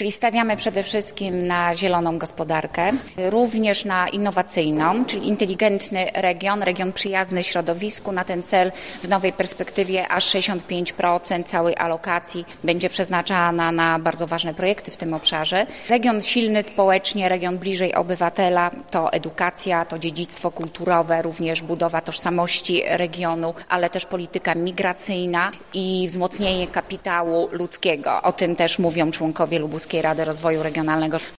Czyli stawiamy przede wszystkim na zieloną gospodarkę, również na innowacyjną, czyli inteligentny region przyjazny środowisku. Na ten cel w nowej perspektywie aż 65% całej alokacji będzie przeznaczana na bardzo ważne projekty w tym obszarze. Region silny społecznie, region bliżej obywatela, to edukacja, to dziedzictwo kulturowe, również budowa tożsamości regionu, ale też polityka migracyjna i wzmocnienie kapitału ludzkiego. O tym też mówią członkowie Lubuskiej Rady Rozwoju Regionalnego.